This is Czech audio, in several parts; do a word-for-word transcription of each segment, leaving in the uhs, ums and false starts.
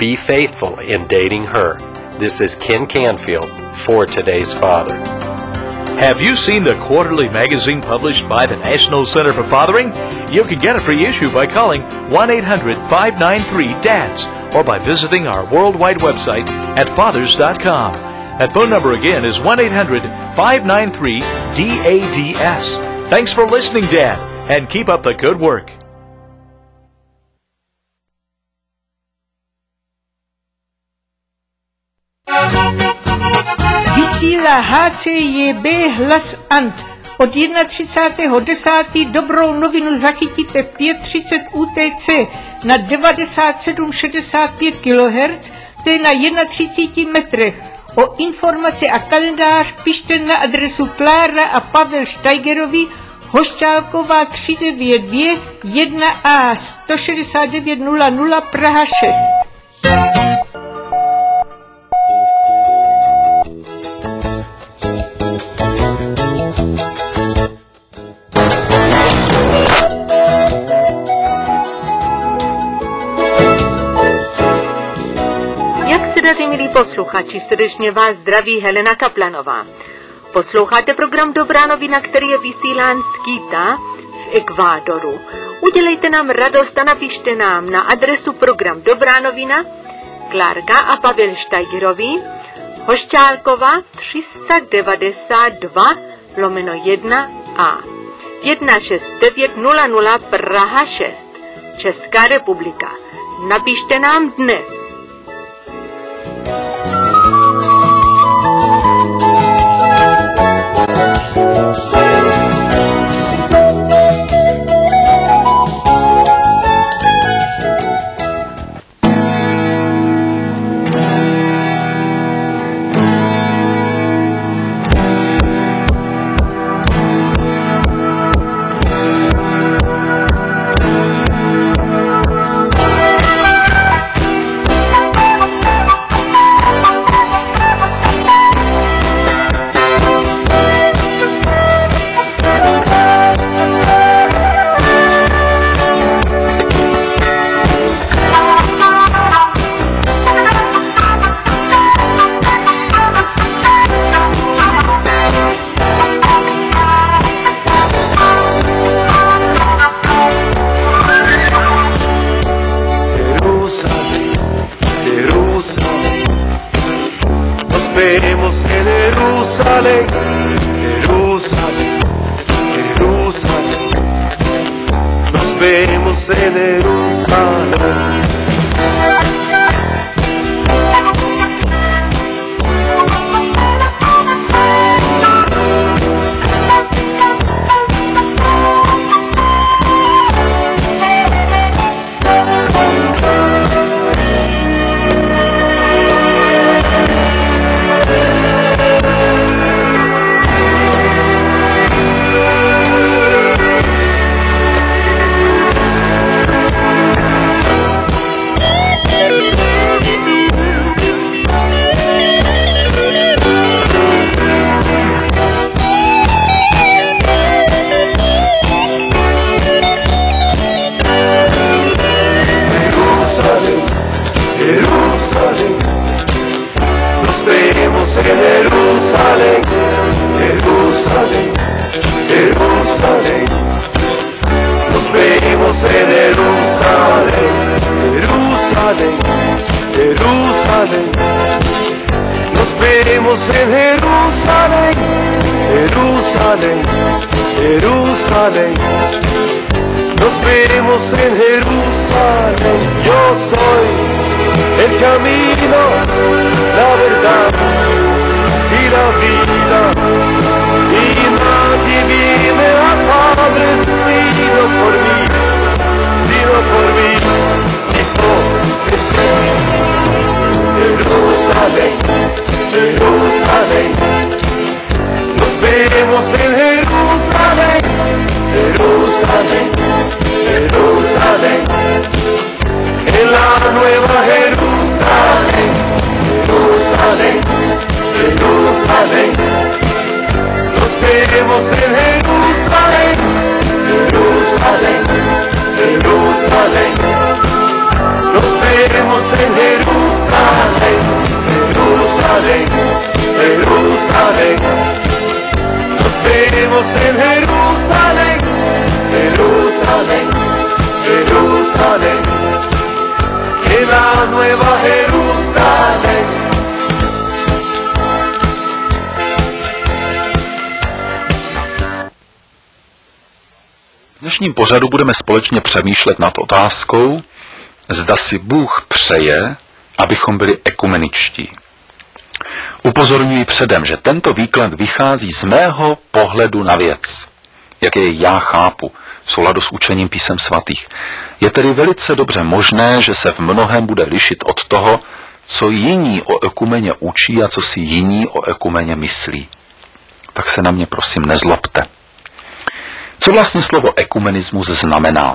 be faithful in dating her. This is Ken Canfield for Today's Father. Have you seen the quarterly magazine published by the National Center for Fathering? You can get a free issue by calling one eight hundred five nine three D A D S or by visiting our worldwide website at fathers dot com. That phone number again is one eight hundred five nine three D A D S. Thanks for listening, Dad, and keep up the good work. Vysílá H C J B Hlas Ant. Od třicátého prvního desátého dobrou novinu zachytíte v pět třicet U T C na devadesát sedm šedesát pět kilohertz, to je na třicet jedna metrech. O informace a kalendář pište na adresu Klára a Pavel Steigerovi, Hošťálková tři devět dvě jedna A sto šedesát devět nula nula Praha šest. Milí posluchači, srdečně vás zdraví Helena Kaplanová. Posloucháte program Dobrá novina, který je vysílán z Quita v Ekvádoru. Udělejte nám radost a napište nám na adresu program Dobrá novina, Klárka a Pavel Steigerovi, Hošťálkova tři devadesát dva lomeno jedna A jedna šest devět nula nula Praha šest, Česká republika. Napište nám dnes. Jerusalén, nos veremos en Jerusalén. Dios en Jerusalén, Jerusalén, Jerusalén, en la nueva Jerusalén. V dnešním pořadu budeme společně přemýšlet nad otázkou, zda si Bůh přeje, abychom byli ekumeničtí. Upozorňuji předem, že tento výklad vychází z mého pohledu na věc, jak je já chápu, v souladu s učením písem svatých. Je tedy velice dobře možné, že se v mnohém bude lišit od toho, co jiní o ekumeně učí a co si jiní o ekumeně myslí. Tak se na mě prosím nezlobte. Co vlastně slovo ekumenismus znamená?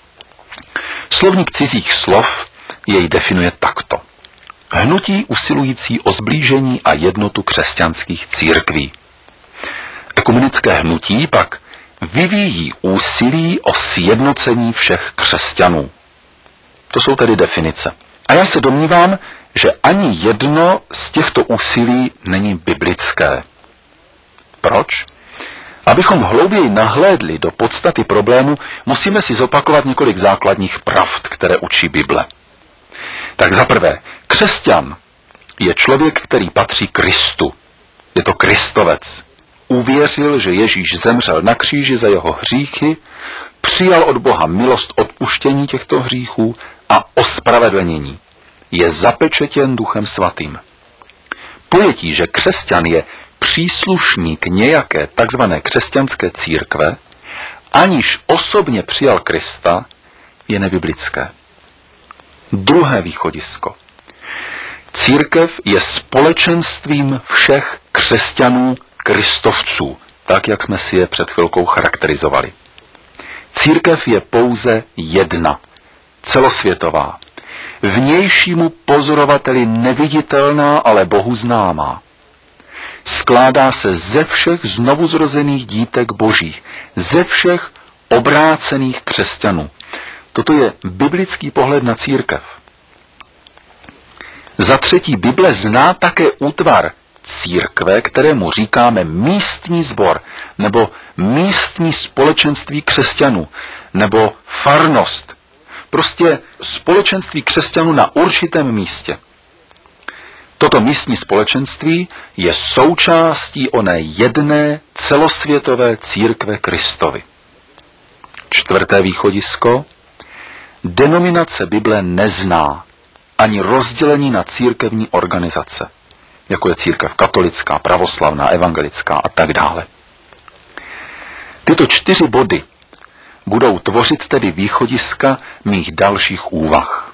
Slovník cizích slov jej definuje takto. Hnutí usilující o sblížení a jednotu křesťanských církví. Ekumenické hnutí pak vyvíjí úsilí o sjednocení všech křesťanů. To jsou tedy definice. A já se domnívám, že ani jedno z těchto úsilí není biblické. Proč? Abychom hlouběji nahlédli do podstaty problému, musíme si zopakovat několik základních pravd, které učí Bible. Tak za prvé, křesťan je člověk, který patří Kristu. Je to Kristovec. Uvěřil, že Ježíš zemřel na kříži za jeho hříchy, přijal od Boha milost odpuštění těchto hříchů a ospravedlnění. Je zapečetěn Duchem Svatým. Pojetí, že křesťan je příslušník nějaké takzvané křesťanské církve, aniž osobně přijal Krista, je nebiblické. Druhé východisko. Církev je společenstvím všech křesťanů kristovců, tak jak jsme si je před chvilkou charakterizovali. Církev je pouze jedna, celosvětová, vnějšímu pozorovateli neviditelná, ale Bohu známá. Skládá se ze všech znovuzrozených dítek božích, ze všech obrácených křesťanů. Toto je biblický pohled na církev. Za třetí, Bible zná také útvar církve, kterému říkáme místní sbor, nebo místní společenství křesťanů, nebo farnost. Prostě společenství křesťanů na určitém místě. Toto místní společenství je součástí oné jedné celosvětové církve Kristovy. Čtvrté východisko. Denominace Bible nezná ani rozdělení na církevní organizace, jako je církev katolická, pravoslavná, evangelická a tak dále. Tyto čtyři body budou tvořit tedy východiska mých dalších úvah.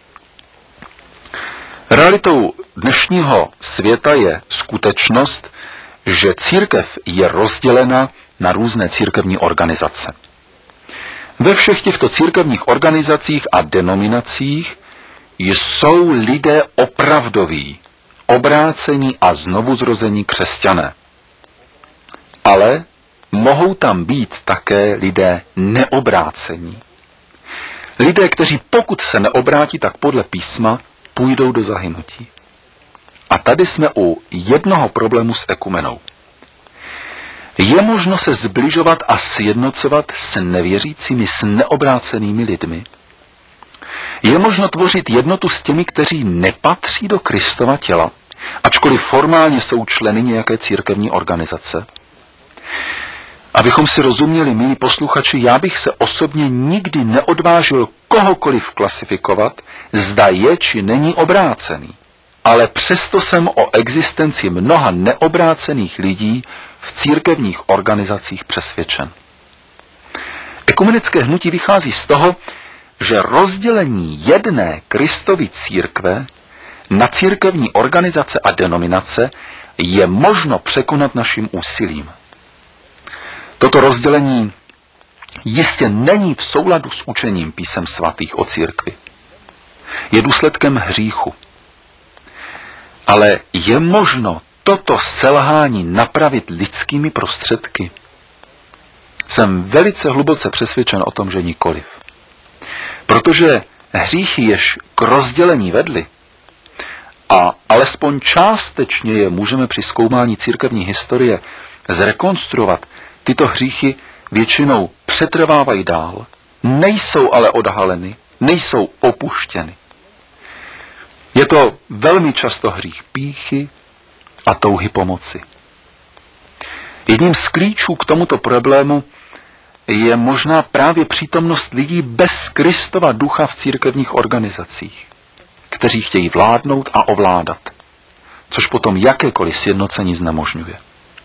Realitou dnešního světa je skutečnost, že církev je rozdělena na různé církevní organizace. Ve všech těchto církevních organizacích a denominacích jsou lidé opravdoví, obrácení a znovuzrození křesťané. Ale mohou tam být také lidé neobrácení. Lidé, kteří pokud se neobrátí, tak podle písma půjdou do zahynutí. A tady jsme u jednoho problému s ekumenou. Je možno se zbližovat a sjednocovat s nevěřícími, s neobrácenými lidmi? Je možno tvořit jednotu s těmi, kteří nepatří do Kristova těla, ačkoliv formálně jsou členy nějaké církevní organizace? Abychom si rozuměli, milí posluchači, já bych se osobně nikdy neodvážil kohokoliv klasifikovat, zda je či není obrácený. Ale přesto jsem o existenci mnoha neobrácených lidí v církevních organizacích přesvědčen. Ekumenické hnutí vychází z toho, že rozdělení jedné Kristovy církve na církevní organizace a denominace je možno překonat naším úsilím. Toto rozdělení jistě není v souladu s učením písem svatých o církvi. Je důsledkem hříchu. Ale je možno toto selhání napravit lidskými prostředky? Jsem velice hluboce přesvědčen o tom, že nikoliv. Protože hříchy, jež k rozdělení vedly, a alespoň částečně je můžeme při zkoumání církevní historie zrekonstruovat, tyto hříchy většinou přetrvávají dál, nejsou ale odhaleny, nejsou opuštěny. Je to velmi často hřích pýchy a touhy pomoci. Jedním z klíčů k tomuto problému je možná právě přítomnost lidí bez Kristova ducha v církevních organizacích, kteří chtějí vládnout a ovládat, což potom jakékoliv sjednocení znemožňuje.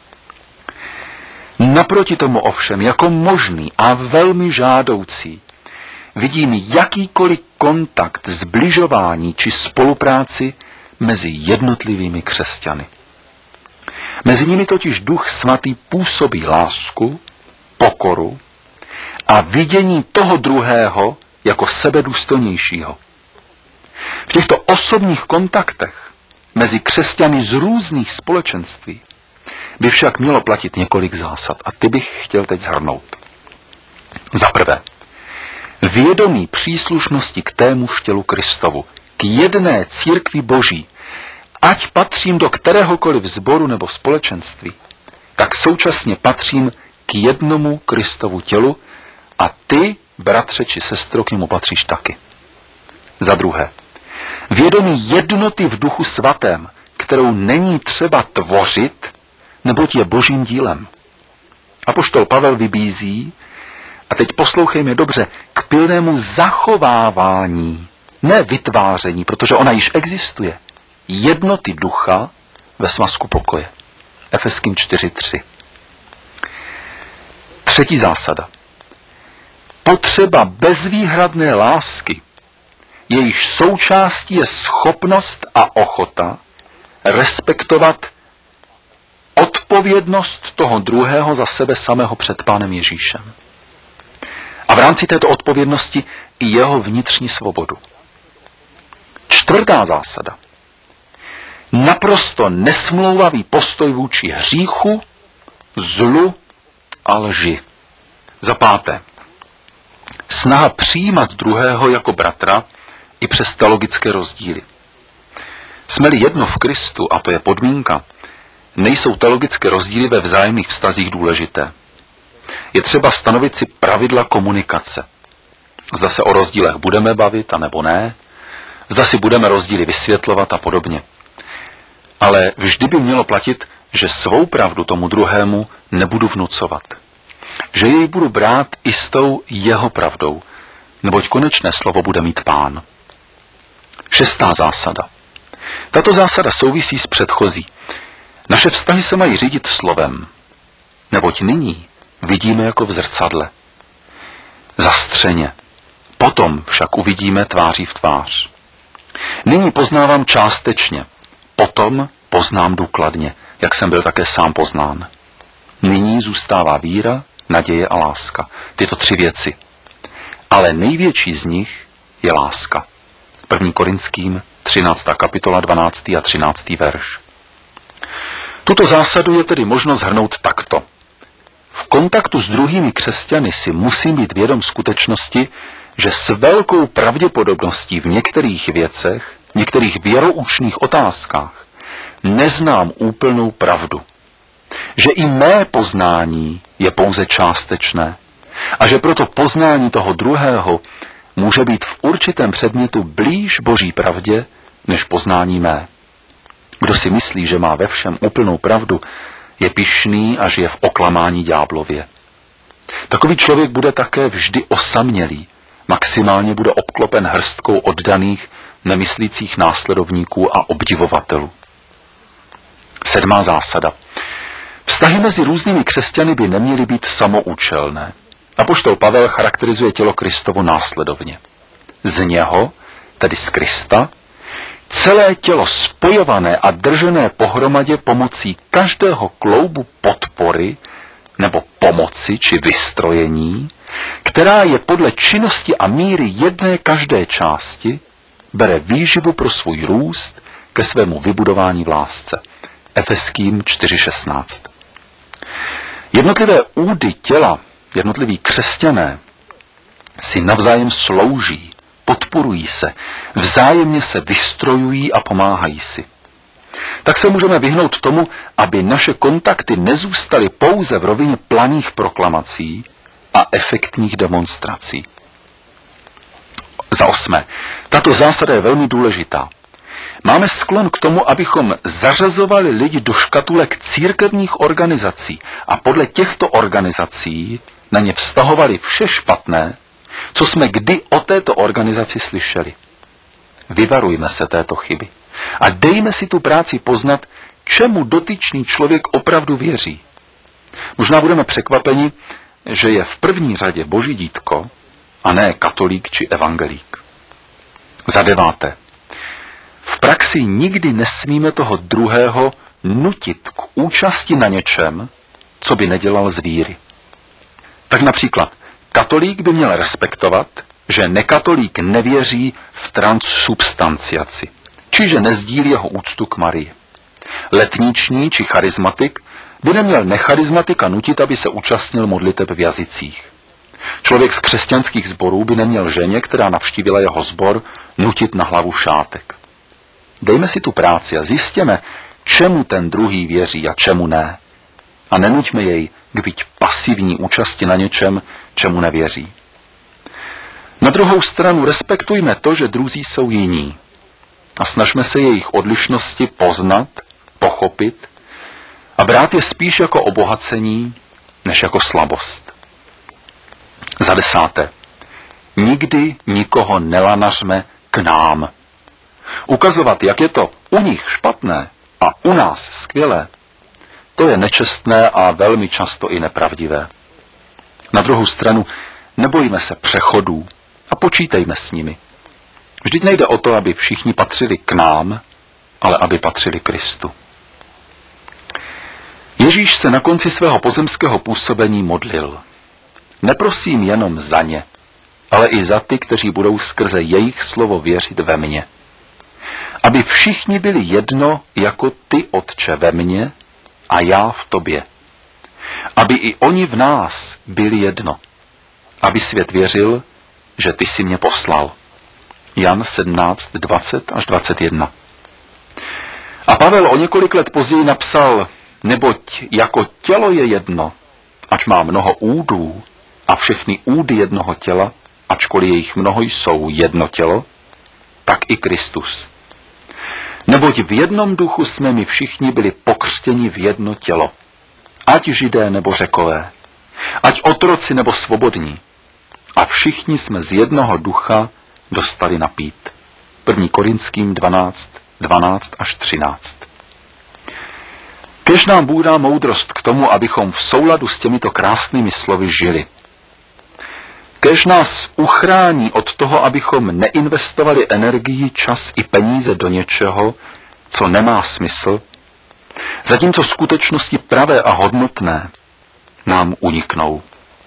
Naproti tomu ovšem jako možný a velmi žádoucí vidím jakýkoliv kontakt, zbližování či spolupráci mezi jednotlivými křesťany. Mezi nimi totiž Duch Svatý působí lásku, pokoru a vidění toho druhého jako sebedůstojnějšího. V těchto osobních kontaktech mezi křesťany z různých společenství by však mělo platit několik zásad a ty bych chtěl teď shrnout. Za prvé, vědomí příslušnosti k témuž tělu Kristovu, k jedné církvi Boží, ať patřím do kteréhokoliv sboru nebo společenství, tak současně patřím k jednomu Kristovu tělu a ty, bratře či sestro, k němu patříš taky. Za druhé, vědomí jednoty v Duchu Svatém, kterou není třeba tvořit, neboť je Božím dílem. Apoštol Pavel vybízí, a teď poslouchejme dobře, k pilnému zachovávání, ne vytváření, protože ona již existuje, jednoty ducha ve svazku pokoje. Efeským čtyři tři. Třetí zásada. Potřeba bezvýhradné lásky, jejíž součástí je schopnost a ochota respektovat odpovědnost toho druhého za sebe samého před Pánem Ježíšem. A v rámci této odpovědnosti i jeho vnitřní svobodu. Čtvrtá zásada. Naprosto nesmlouvavý postoj vůči hříchu, zlu a lži. Za páté. Snaha přijímat druhého jako bratra i přes teologické rozdíly. Jsme-li jedno v Kristu, a to je podmínka, nejsou teologické rozdíly ve vzájemných vztazích důležité. Je třeba stanovit si pravidla komunikace. Zda se o rozdílech budeme bavit, anebo ne. Zda si budeme rozdíly vysvětlovat a podobně. Ale vždy by mělo platit, že svou pravdu tomu druhému nebudu vnucovat. Že jej budu brát i s tou jeho pravdou, neboť konečné slovo bude mít Pán. Šestá zásada. Tato zásada souvisí s předchozí. Naše vztahy se mají řídit slovem, neboť nyní vidíme jako v zrcadle. Zastřeně. Potom však uvidíme tváří v tvář. Nyní poznávám částečně, potom poznám důkladně, jak jsem byl také sám poznán. Nyní zůstává víra, naděje a láska. Tyto tři věci. Ale největší z nich je láska. první Korinským, třináctá kapitola, dvanáctý a třináctý verš. Tuto zásadu je tedy možno shrnout takto. V kontaktu s druhými křesťany si musím být vědom skutečnosti, že s velkou pravděpodobností v některých věcech, v některých věroučných otázkách neznám úplnou pravdu. Že i mé poznání je pouze částečné a že proto poznání toho druhého může být v určitém předmětu blíž Boží pravdě než poznání mé. Kdo si myslí, že má ve všem úplnou pravdu, je pyšný a žije v oklamání ďáblově. Takový člověk bude také vždy osamělý, maximálně bude obklopen hrstkou oddaných, nemyslících následovníků a obdivovatelů. Sedmá zásada. Vztahy mezi různými křesťany by neměly být samoučelné. Apoštol Pavel charakterizuje tělo Kristovo následovně. Z něho, tedy z Krista, celé tělo spojované a držené pohromadě pomocí každého kloubu podpory nebo pomoci či vystrojení, která je podle činnosti a míry jedné každé části, bere výživu pro svůj růst ke svému vybudování v lásce. Efeským čtyři šestnáct. Jednotlivé údy těla, jednotliví křesťané si navzájem slouží, podporují se, vzájemně se vystrojují a pomáhají si. tak se můžeme vyhnout tomu, aby naše kontakty nezůstaly pouze v rovině planých proklamací a efektních demonstrací. Za osmé, tato zásada je velmi důležitá. Máme sklon k tomu, abychom zařazovali lidi do škatulek církevních organizací a podle těchto organizací na ně vztahovali vše špatné, co jsme kdy o této organizaci slyšeli. Vyvarujme se této chyby a dejme si tu práci poznat, čemu dotyčný člověk opravdu věří. Možná budeme překvapeni, že je v první řadě boží dítko a ne katolík či evangelík. Za deváté. V praxi nikdy nesmíme toho druhého nutit k účasti na něčem, co by nedělal z víry. Tak například katolík by měl respektovat, že nekatolík nevěří v transsubstanciaci, čiže nezdílí jeho úctu k Marii. Letniční či charizmatik by neměl necharizmatika nutit, aby se účastnil modliteb v jazycích. Člověk z křesťanských sborů by neměl ženě, která navštívila jeho sbor, nutit na hlavu šátek. Dejme si tu práci a zjistěme, čemu ten druhý věří a čemu ne. A nenuťme jej k být pasivní účasti na něčem, čemu nevěří. Na druhou stranu respektujme to, že druzí jsou jiní. A snažme se jejich odlišnosti poznat, pochopit a brát je spíš jako obohacení, než jako slabost. Za desáté. Nikdy nikoho nelanařme k nám. Ukazovat, jak je to u nich špatné a u nás skvělé, to je nečestné a velmi často i nepravdivé. Na druhou stranu nebojíme se přechodů a počítejme s nimi. Vždyť nejde o to, aby všichni patřili k nám, ale aby patřili Kristu. Ježíš se na konci svého pozemského působení modlil. Neprosím jenom za ně, ale i za ty, kteří budou skrze jejich slovo věřit ve mně. Aby všichni byli jedno jako ty, Otče, ve mně a já v tobě. Aby i oni v nás byli jedno. Aby svět věřil, že ty jsi mě poslal. Jan sedmnáct, dvacet až dvacet jedna. A Pavel o několik let později napsal, neboť jako tělo je jedno, ač má mnoho údů a všechny údy jednoho těla, ačkoliv jejich mnoho jsou jedno tělo, tak i Kristus. Neboť v jednom duchu jsme my všichni byli pokřtěni v jedno tělo, ať Židé nebo Řekové, ať otroci nebo svobodní, a všichni jsme z jednoho ducha dostali napít. první Korinským dvanáct, dvanáct až třináct. Kéž nám Bůh dá moudrost k tomu, abychom v souladu s těmito krásnými slovy žili. Kéž nás uchrání od toho, abychom neinvestovali energii, čas i peníze do něčeho, co nemá smysl, zatímco skutečnosti pravé a hodnotné nám uniknou.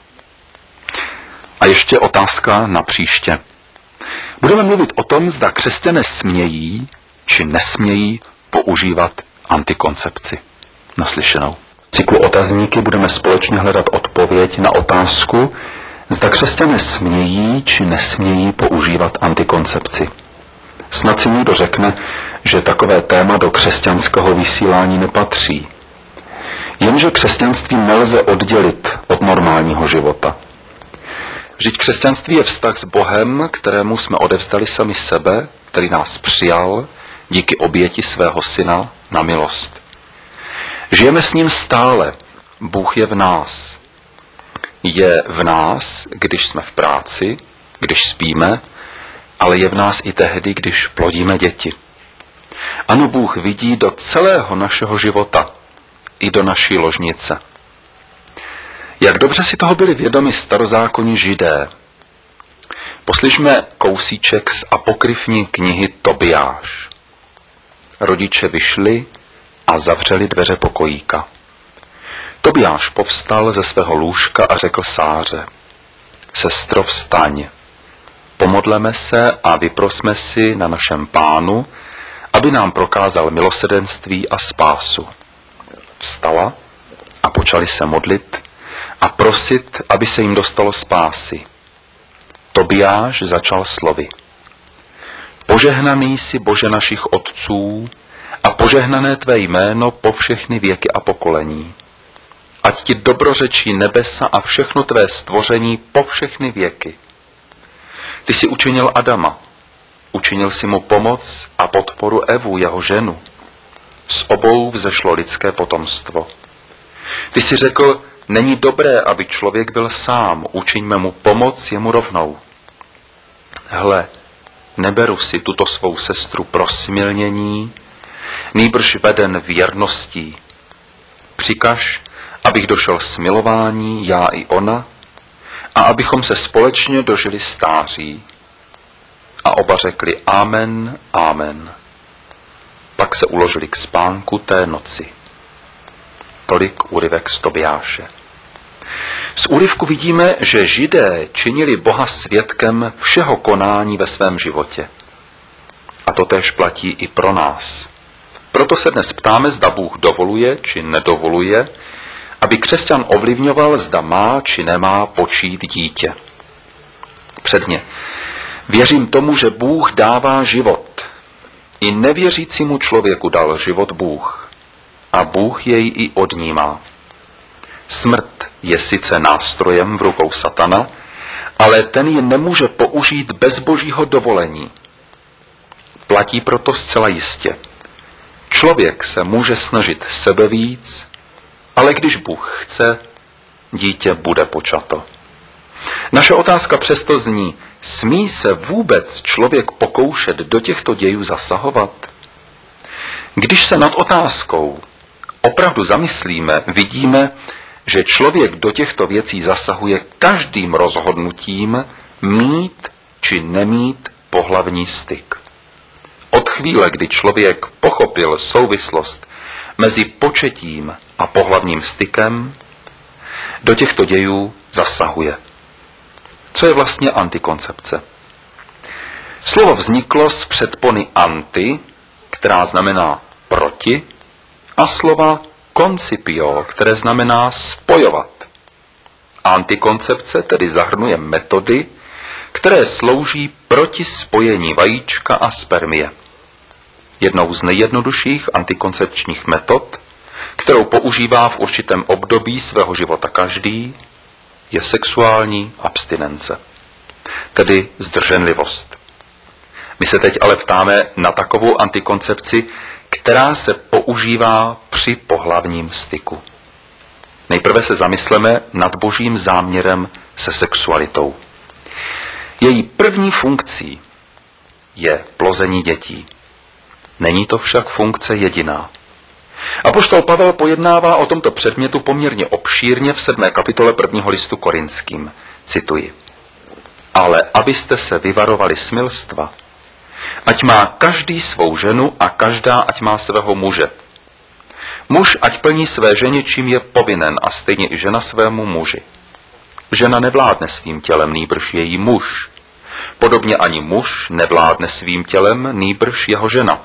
A ještě otázka na příště. Budeme mluvit o tom, zda křesťané smějí či nesmějí používat antikoncepci. Naslyšenou. V cyklu otazníky budeme společně hledat odpověď na otázku, zda křesťané smějí či nesmějí používat antikoncepci. Snad si někdo řekne, že takové téma do křesťanského vysílání nepatří. Jenže křesťanství nelze oddělit od normálního života. Vždyť křesťanství je vztah s Bohem, kterému jsme odevzdali sami sebe, který nás přijal díky oběti svého syna na milost. Žijeme s ním stále. Bůh je v nás. Je v nás, když jsme v práci, když spíme, ale je v nás i tehdy, když plodíme děti. Ano, Bůh vidí do celého našeho života, i do naší ložnice. Jak dobře si toho byli vědomi starozákonní Židé. Poslyšme kousíček z apokryfní knihy Tobiáš. Rodiče vyšli a zavřeli dveře pokojíka. Tobiáš povstal ze svého lůžka a řekl Sáře, sestro, vstaň, pomodleme se a vyprosme si na našem Pánu, aby nám prokázal milosrdenství a spásu. Vstala a počali se modlit a prosit, aby se jim dostalo spásy. Tobiáš začal slovy. Požehnaný jsi, Bože našich otců, a požehnané tvé jméno po všechny věky a pokolení. Ať ti dobrořečí nebesa a všechno tvé stvoření po všechny věky. Ty jsi učinil Adama, učinil si mu pomoc a podporu Evu, jeho ženu. Z obou vzešlo lidské potomstvo. Ty jsi řekl, není dobré, aby člověk byl sám, učiňme mu pomoc jemu rovnou. Hle, neberu si tuto svou sestru pro smilnění, nýbrž veden věrností. Přikaž, abych došel smilování, já i ona, a abychom se společně dožili stáří. A oba řekli amen, amen. Pak se uložili k spánku té noci. Tolik úryvek z Tobiáše. Z úryvku vidíme, že Židé činili Boha svědkem všeho konání ve svém životě. A to též platí i pro nás. Proto se dnes ptáme, zda Bůh dovoluje či nedovoluje, aby křesťan ovlivňoval, zda má či nemá počít dítě. Předně, věřím tomu, že Bůh dává život. I nevěřícímu člověku dal život Bůh. A Bůh jej i odnímá. Smrt je sice nástrojem v rukou satana, ale ten ji nemůže použít bez božího dovolení. Platí proto zcela jistě. Člověk se může snažit sebevíc, ale když Bůh chce, dítě bude počato. Naše otázka přesto zní, smí se vůbec člověk pokoušet do těchto dějů zasahovat? Když se nad otázkou opravdu zamyslíme, vidíme, že člověk do těchto věcí zasahuje každým rozhodnutím mít či nemít pohlavní styk. Od chvíle, kdy člověk pochopil souvislost mezi početím a pohlavním stykem, do těchto dějů zasahuje. Co je vlastně antikoncepce? Slovo vzniklo z předpony anti, která znamená proti, a slova concipio, které znamená spojovat. Antikoncepce tedy zahrnuje metody, které slouží proti spojení vajíčka a spermie. Jednou z nejjednodušších antikoncepčních metod, kterou používá v určitém období svého života každý, je sexuální abstinence, tedy zdrženlivost. My se teď ale ptáme na takovou antikoncepci, která se používá při pohlavním styku. Nejprve se zamysleme nad božím záměrem se sexualitou. Její první funkcí je plození dětí. Není to však funkce jediná. Apoštol Pavel pojednává o tomto předmětu poměrně obšírně v sedmé kapitole prvního listu Korinským. Cituji. Ale abyste se vyvarovali smilstva, ať má každý svou ženu a každá ať má svého muže. Muž ať plní své ženě, čím je povinen, a stejně i žena svému muži. Žena nevládne svým tělem, nýbrž její muž. Podobně ani muž nevládne svým tělem, nýbrž jeho žena.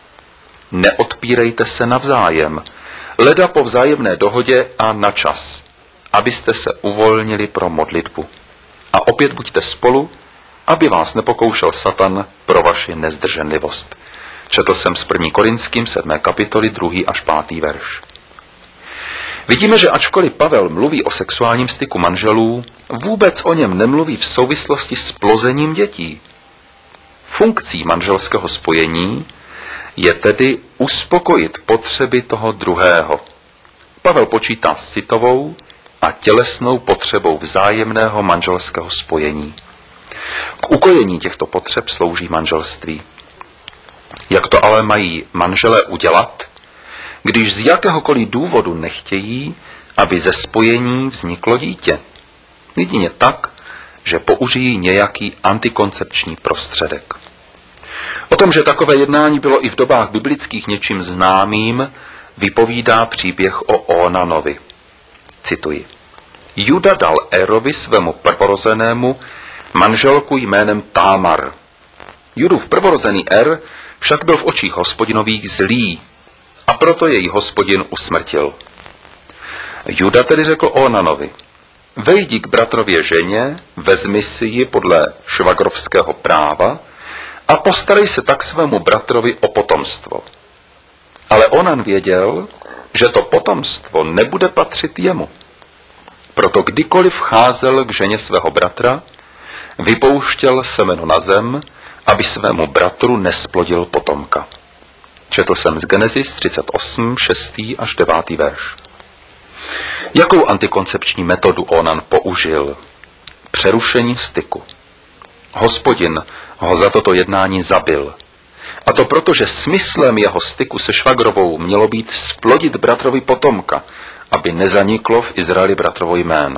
Neodpírejte se navzájem, leda po vzájemné dohodě a na čas, abyste se uvolnili pro modlitbu. A opět buďte spolu, aby vás nepokoušel Satan pro vaši nezdrženlivost. Četl jsem z první Korinským sedmé kapitoly druhý až pátý verš. Vidíme, že ačkoliv Pavel mluví o sexuálním styku manželů, vůbec o něm nemluví v souvislosti s plozením dětí. Funkcí manželského spojení je tedy uspokojit potřeby toho druhého. Pavel počítá s citovou a tělesnou potřebou vzájemného manželského spojení. K ukojení těchto potřeb slouží manželství. Jak to ale mají manželé udělat, když z jakéhokoliv důvodu nechtějí, aby ze spojení vzniklo dítě? Jedině tak, že použijí nějaký antikoncepční prostředek. O tom, že takové jednání bylo i v dobách biblických něčím známým, vypovídá příběh o Ónanovi. Cituji. Juda dal Erovi svému prvorozenému manželku jménem Támar. Judův prvorozený Er však byl v očích Hospodinových zlý a proto jej Hospodin usmrtil. Juda tedy řekl Ónanovi, vejdi k bratrově ženě, vezmi si ji podle švagrovského práva a postarej se tak svému bratrovi o potomstvo. Ale Onan věděl, že to potomstvo nebude patřit jemu. Proto kdykoliv vcházel k ženě svého bratra, vypouštěl semeno na zem, aby svému bratru nesplodil potomka. Četl jsem z Genesis třicet osm, šestý až devátý verš. Jakou antikoncepční metodu Onan použil? Přerušení styku. Hospodin ho za toto jednání zabil. A to proto, že smyslem jeho styku se švagrovou mělo být splodit bratrovi potomka, aby nezaniklo v Izraeli bratrovo jméno.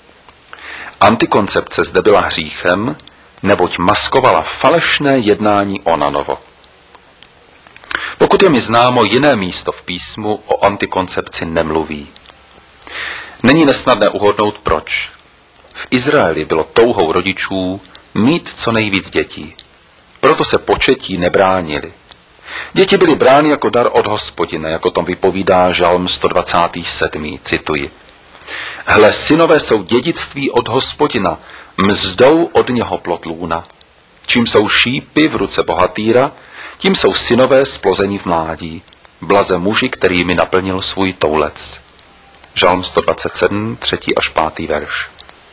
Antikoncepce zde byla hříchem, neboť maskovala falešné jednání Onanovo. Pokud je mi známo, jiné místo v písmu o antikoncepci nemluví. Není nesnadné uhodnout proč. V Izraeli bylo touhou rodičů mít co nejvíc dětí. Proto se početí nebránili. Děti byly brány jako dar od Hospodina, jako tom vypovídá Žalm sto dvacátý sedmý Cituji. Hle, synové jsou dědictví od Hospodina, mzdou od něho plod lůna. Čím jsou šípy v ruce bohatýra, tím jsou synové splození v mládí. Blaze muži, který mi naplnil svůj toulec. Žalm sto dvacet sedm, třetí až pátý verš.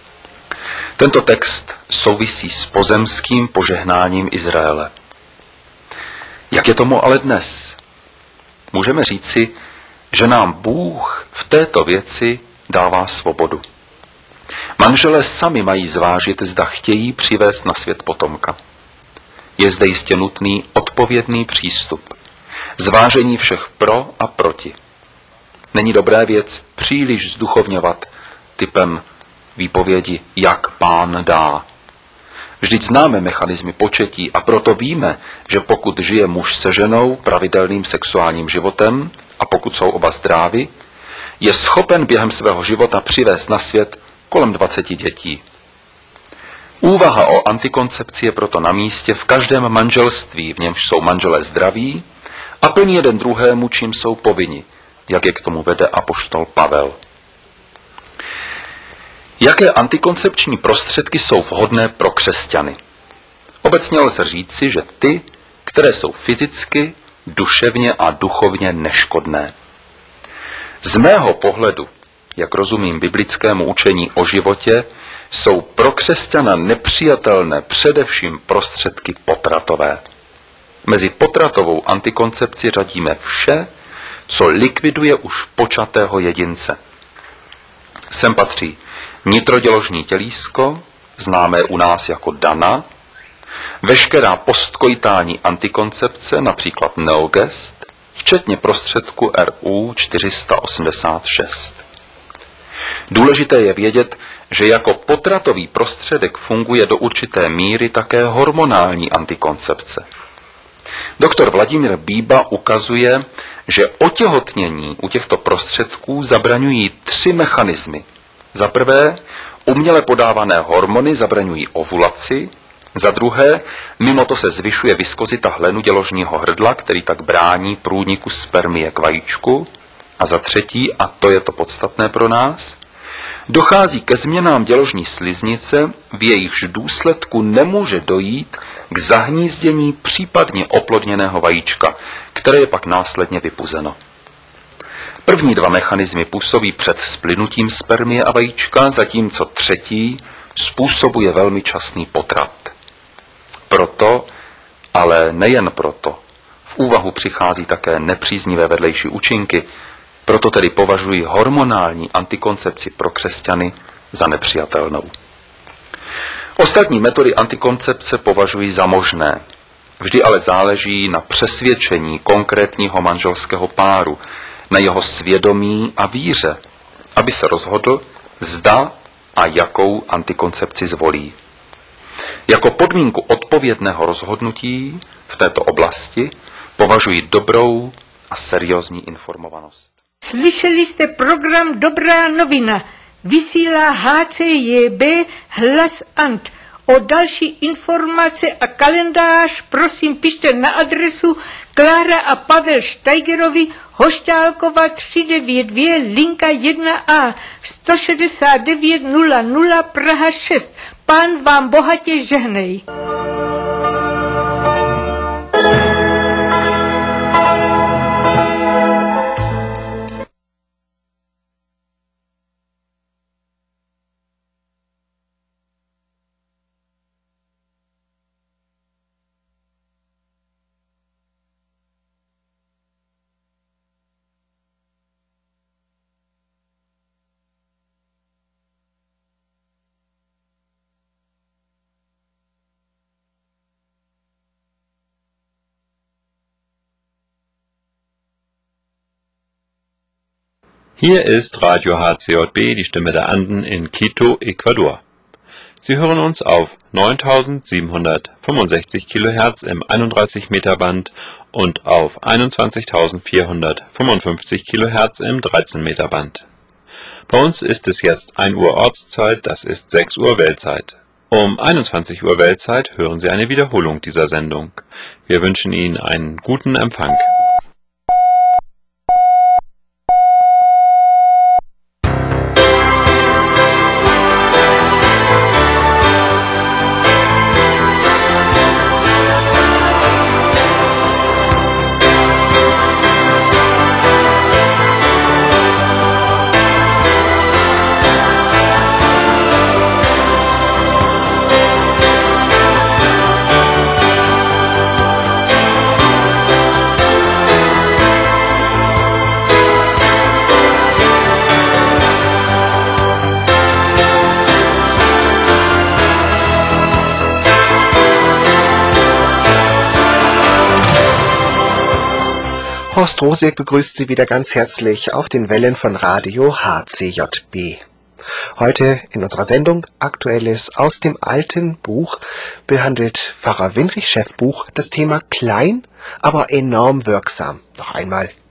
Tento text souvisí s pozemským požehnáním Izraele. Jak je tomu ale dnes? Můžeme říci, že nám Bůh v této věci dává svobodu. Manželé sami mají zvážit, zda chtějí přivést na svět potomka. Je zde jistě nutný odpovědný přístup. Zvážení všech pro a proti. Není dobré věc příliš zduchovňovat typem výpovědi, jak Pán dá. Vždyť známe mechanismy početí a proto víme, že pokud žije muž se ženou pravidelným sexuálním životem a pokud jsou oba zdraví, je schopen během svého života přivést na svět kolem dvaceti dětí. Úvaha o antikoncepci je proto na místě v každém manželství, v němž jsou manželé zdraví a plní jeden druhému, čím jsou povinni, jak je k tomu vede apoštol Pavel. Jaké antikoncepční prostředky jsou vhodné pro křesťany? Obecně lze říci, že ty, které jsou fyzicky, duševně a duchovně neškodné. Z mého pohledu, jak rozumím biblickému učení o životě, jsou pro křesťana nepřijatelné především prostředky potratové. Mezi potratovou antikoncepci řadíme vše, co likviduje už počatého jedince. Sem patří nitroděložní tělísko, známé u nás jako Dana, veškerá postkoitální antikoncepce, například Neogest, včetně prostředku R U čtyři sta osmdesát šest. Důležité je vědět, že jako potratový prostředek funguje do určité míry také hormonální antikoncepce. Doktor Vladimír Bíba ukazuje, že otěhotnění u těchto prostředků zabraňují tři mechanismy. Za prvé, uměle podávané hormony zabraňují ovulaci, za druhé, mimo to se zvyšuje viskozita hlenu děložního hrdla, který tak brání průniku spermie k vajíčku, a za třetí, a to je to podstatné pro nás, dochází ke změnám děložní sliznice, v jejichž důsledku nemůže dojít k zahnízdění případně oplodněného vajíčka, které je pak následně vypuzeno. První dva mechanismy působí před splynutím spermie a vajíčka, zatímco třetí způsobuje velmi časný potrat. Proto, ale nejen proto, v úvahu přichází také nepříznivé vedlejší účinky, proto tedy považuji hormonální antikoncepci pro křesťany za nepřijatelnou. Ostatní metody antikoncepce považuji za možné. Vždy ale záleží na přesvědčení konkrétního manželského páru, na jeho svědomí a víře, aby se rozhodl, zda a jakou antikoncepci zvolí. Jako podmínku odpovědného rozhodnutí v této oblasti považuji dobrou a seriózní informovanost. Slyšeli jste program Dobrá novina. Vysílá H C J B Hlas Ant. O další informace a kalendář prosím pište na adresu Klára a Pavel Steigerovi, Hošťálkova tři devět dvě, linka jedna A, sto šedesát devět nula nula, Praha šest. Pán vám bohatě žehnej. Hier ist Radio H C J B, die Stimme der Anden in Quito, Ecuador. Sie hören uns auf neuntausendsiebenhundertfünfundsechzig Kilohertz im einunddreißig Meter Band und auf einundzwanzigtausendvierhundertfünfundfünfzig Kilohertz im dreizehn Meter Band. Bei uns ist es jetzt ein Uhr Ortszeit, das ist sechs Uhr Weltzeit. Um einundzwanzig Uhr Weltzeit hören Sie eine Wiederholung dieser Sendung. Wir wünschen Ihnen einen guten Empfang. Horst Rosiek begrüßt Sie wieder ganz herzlich auf den Wellen von Radio H C J B. Heute in unserer Sendung Aktuelles aus dem alten Buch behandelt Pfarrer Winrich Schäffbuch das Thema klein, aber enorm wirksam. Noch einmal